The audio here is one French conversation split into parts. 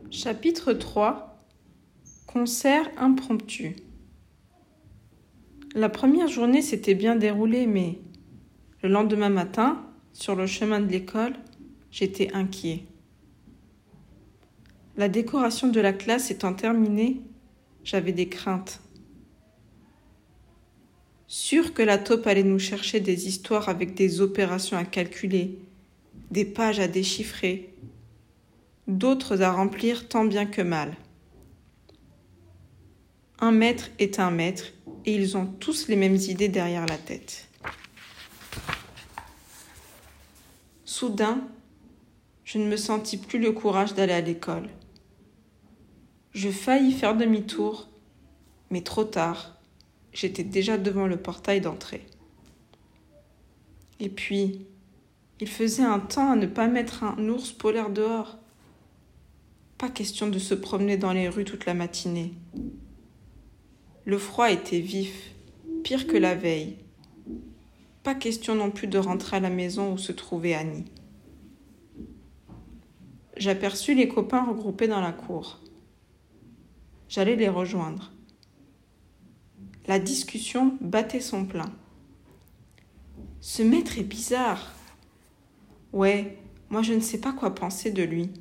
Chapitre 3. Concert impromptu. La première journée s'était bien déroulée, mais le lendemain matin, sur le chemin de l'école, j'étais inquiet. La décoration de la classe étant terminée, j'avais des craintes. Sûr que la taupe allait nous chercher des histoires avec des opérations à calculer, des pages à déchiffrer, d'autres à remplir tant bien que mal. Un maître est un maître, et ils ont tous les mêmes idées derrière la tête. Soudain, je ne me sentis plus le courage d'aller à l'école. Je faillis faire demi-tour, mais trop tard, j'étais déjà devant le portail d'entrée. Et puis, il faisait un temps à ne pas mettre un ours polaire dehors. Pas question de se promener dans les rues toute la matinée. Le froid était vif, pire que la veille. Pas question non plus de rentrer à la maison où se trouvait Annie. J'aperçus les copains regroupés dans la cour. J'allais les rejoindre. La discussion battait son plein. Ce maître est bizarre. Ouais, moi je ne sais pas quoi penser de lui.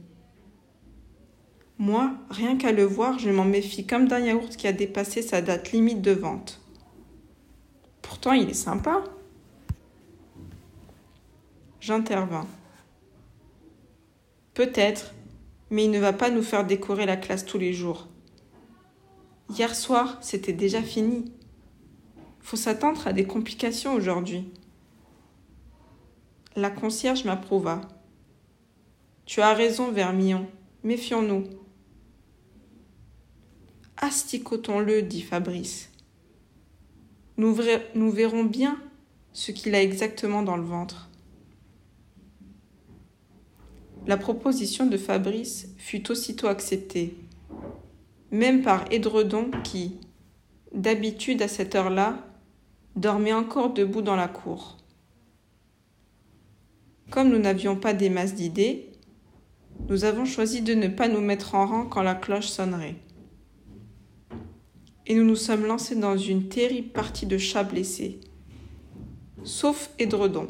Moi, rien qu'à le voir, je m'en méfie comme d'un yaourt qui a dépassé sa date limite de vente. Pourtant, il est sympa. J'intervins. Peut-être, mais il ne va pas nous faire décorer la classe tous les jours. Hier soir, c'était déjà fini. Faut s'attendre à des complications aujourd'hui. La concierge m'approuva. Tu as raison, Vermillon. Méfions-nous. Asticotons-le, dit Fabrice. Nous verrons bien ce qu'il a exactement dans le ventre. La proposition de Fabrice fut aussitôt acceptée, même par Édredon qui, d'habitude à cette heure-là, dormait encore debout dans la cour. Comme nous n'avions pas des masses d'idées, nous avons choisi de ne pas nous mettre en rang quand la cloche sonnerait. Et nous nous sommes lancés dans une terrible partie de chat blessé, sauf Édredon.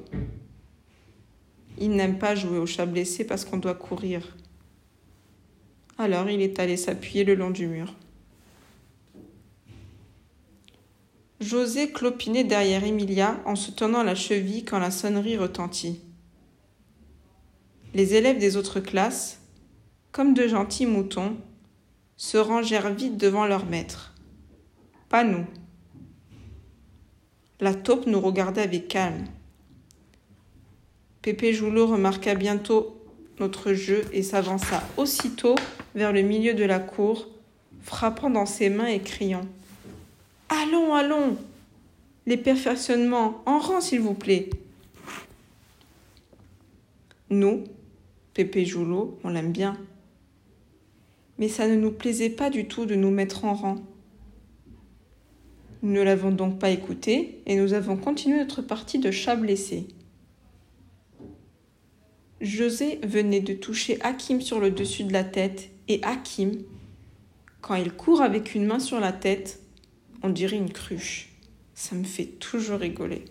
Il n'aime pas jouer au chat blessé parce qu'on doit courir. Alors il est allé s'appuyer le long du mur. José clopinait derrière Emilia en se tenant la cheville quand la sonnerie retentit. Les élèves des autres classes, comme de gentils moutons, se rangèrent vite devant leur maître. Pas nous. La taupe nous regardait avec calme. Pépé Joulot remarqua bientôt notre jeu et s'avança aussitôt vers le milieu de la cour, frappant dans ses mains et criant « Allons, allons! Les perfectionnements, en rang, s'il vous plaît !» Nous, Pépé Joulot, on l'aime bien. Mais ça ne nous plaisait pas du tout de nous mettre en rang. Nous ne l'avons donc pas écouté et nous avons continué notre partie de chat blessé. José venait de toucher Hakim sur le dessus de la tête et Hakim, quand il court avec une main sur la tête, on dirait une cruche. Ça me fait toujours rigoler.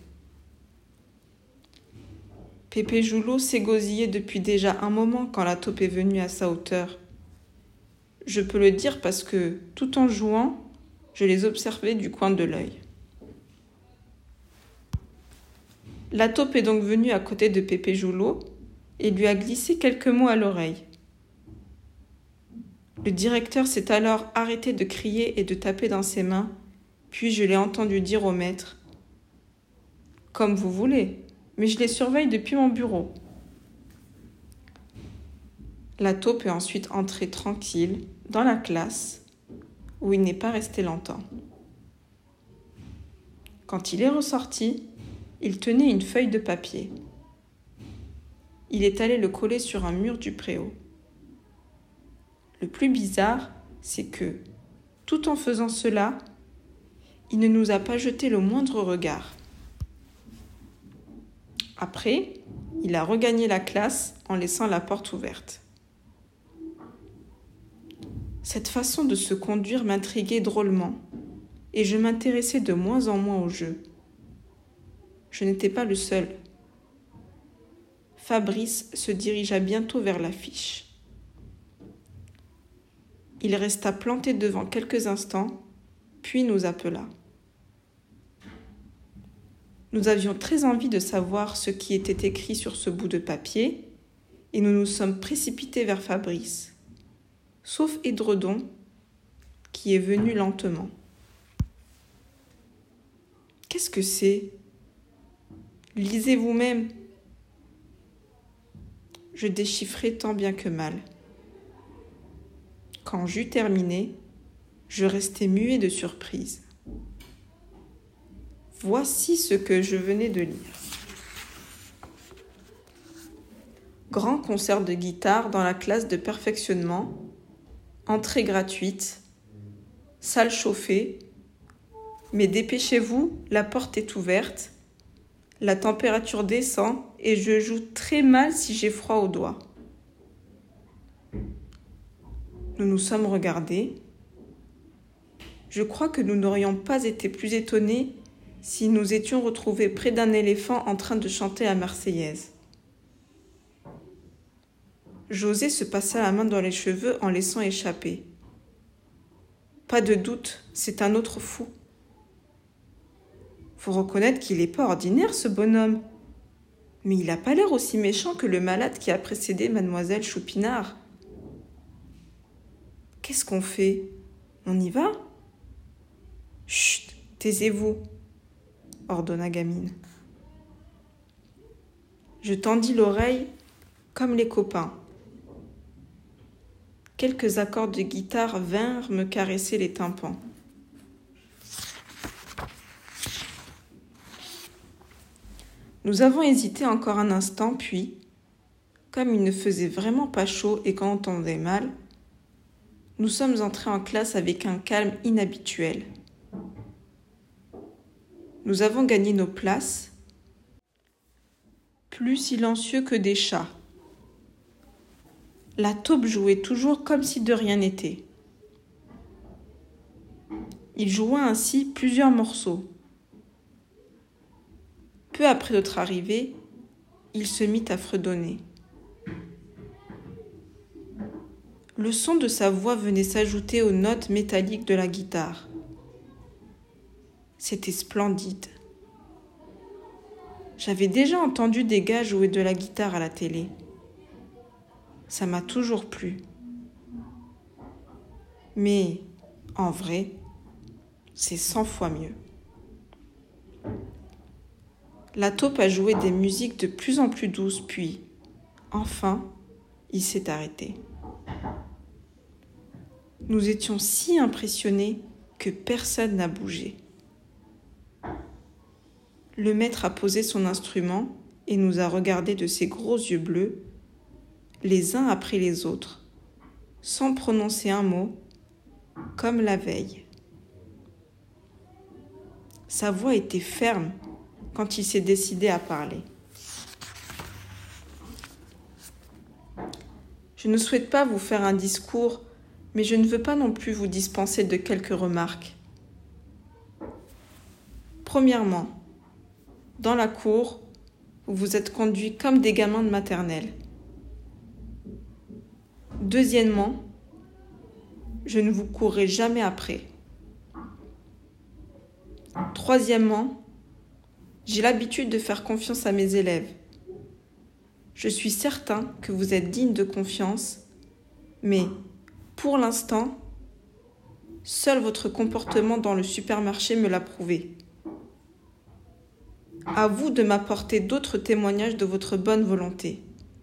Pépé Joulot s'égosillait depuis déjà un moment quand la taupe est venue à sa hauteur. Je peux le dire parce que, tout en jouant, je les observais du coin de l'œil. La taupe est donc venue à côté de Pépé Joulot et lui a glissé quelques mots à l'oreille. Le directeur s'est alors arrêté de crier et de taper dans ses mains, puis je l'ai entendu dire au maître « Comme vous voulez, mais je les surveille depuis mon bureau. » La taupe est ensuite entrée tranquille dans la classe, où il n'est pas resté longtemps. Quand il est ressorti, il tenait une feuille de papier. Il est allé le coller sur un mur du préau. Le plus bizarre, c'est que, tout en faisant cela, il ne nous a pas jeté le moindre regard. Après, il a regagné la classe en laissant la porte ouverte. Cette façon de se conduire m'intriguait drôlement, et je m'intéressais de moins en moins au jeu. Je n'étais pas le seul. Fabrice se dirigea bientôt vers l'affiche. Il resta planté devant quelques instants, puis nous appela. Nous avions très envie de savoir ce qui était écrit sur ce bout de papier, et nous nous sommes précipités vers Fabrice, sauf Édredon, qui est venu lentement. « Qu'est-ce que c'est ? Lisez vous-même. » Je déchiffrais tant bien que mal. Quand j'eus terminé, je restai muet de surprise. Voici ce que je venais de lire. Grand concert de guitare dans la classe de perfectionnement, entrée gratuite, salle chauffée, mais dépêchez-vous, la porte est ouverte, la température descend et je joue très mal si j'ai froid aux doigts. Nous nous sommes regardés. Je crois que nous n'aurions pas été plus étonnés si nous étions retrouvés près d'un éléphant en train de chanter la Marseillaise. José se passa la main dans les cheveux en laissant échapper. Pas de doute, c'est un autre fou. Faut reconnaître qu'il n'est pas ordinaire, ce bonhomme. Mais il n'a pas l'air aussi méchant que le malade qui a précédé mademoiselle Choupinard. Qu'est-ce qu'on fait ? On y va ? Chut, taisez-vous, ordonna Gamine. Je tendis l'oreille comme les copains. Quelques accords de guitare vinrent me caresser les tympans. Nous avons hésité encore un instant, puis, comme il ne faisait vraiment pas chaud et qu'on entendait mal, nous sommes entrés en classe avec un calme inhabituel. Nous avons gagné nos places, plus silencieux que des chats. La taupe jouait toujours comme si de rien n'était. Il joua ainsi plusieurs morceaux. Peu après notre arrivée, il se mit à fredonner. Le son de sa voix venait s'ajouter aux notes métalliques de la guitare. C'était splendide. J'avais déjà entendu des gars jouer de la guitare à la télé. Ça m'a toujours plu. Mais, en vrai, c'est 100 fois mieux. La taupe a joué des musiques de plus en plus douces, puis, enfin, il s'est arrêté. Nous étions si impressionnés que personne n'a bougé. Le maître a posé son instrument et nous a regardés de ses gros yeux bleus, les uns après les autres, sans prononcer un mot, comme la veille. Sa voix était ferme quand il s'est décidé à parler. Je ne souhaite pas vous faire un discours, mais je ne veux pas non plus vous dispenser de quelques remarques. Premièrement, dans la cour, vous vous êtes conduits comme des gamins de maternelle. Deuxièmement, je ne vous courrai jamais après. Troisièmement, j'ai l'habitude de faire confiance à mes élèves. Je suis certain que vous êtes digne de confiance, mais pour l'instant, seul votre comportement dans le supermarché me l'a prouvé. À vous de m'apporter d'autres témoignages de votre bonne volonté.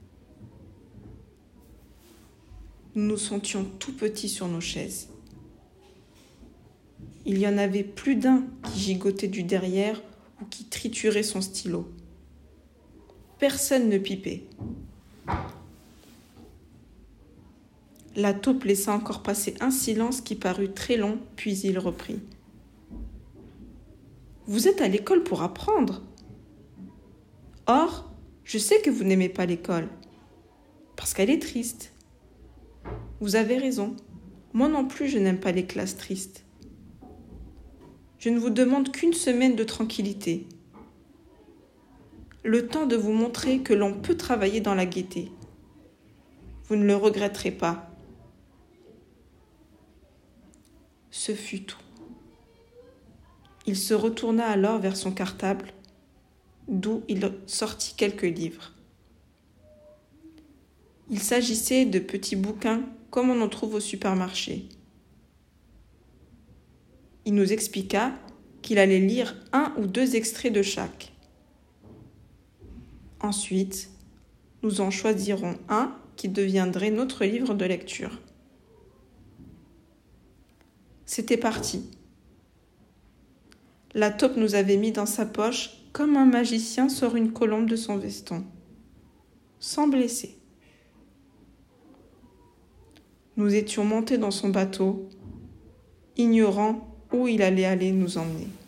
Nous nous sentions tout petits sur nos chaises. Il y en avait plus d'un qui gigotait du derrière ou qui triturait son stylo. Personne ne pipait. La taupe laissa encore passer un silence qui parut très long, puis il reprit. « Vous êtes à l'école pour apprendre. Or, je sais que vous n'aimez pas l'école, parce qu'elle est triste. Vous avez raison, Moi non plus, je n'aime pas les classes tristes. Je ne vous demande qu'une semaine de tranquillité. Le temps de vous montrer que l'on peut travailler dans la gaieté. Vous ne le regretterez pas. Ce fut tout. Il se retourna alors vers son cartable, d'où il sortit quelques livres. Il s'agissait de petits bouquins comme on en trouve au supermarché. Il nous expliqua qu'il allait lire 1 ou 2 extraits de chaque. Ensuite, nous en choisirons un qui deviendrait notre livre de lecture. C'était parti. La taupe nous avait mis dans sa poche comme un magicien sort une colombe de son veston, sans blesser. Nous étions montés dans son bateau, ignorant où il allait nous emmener.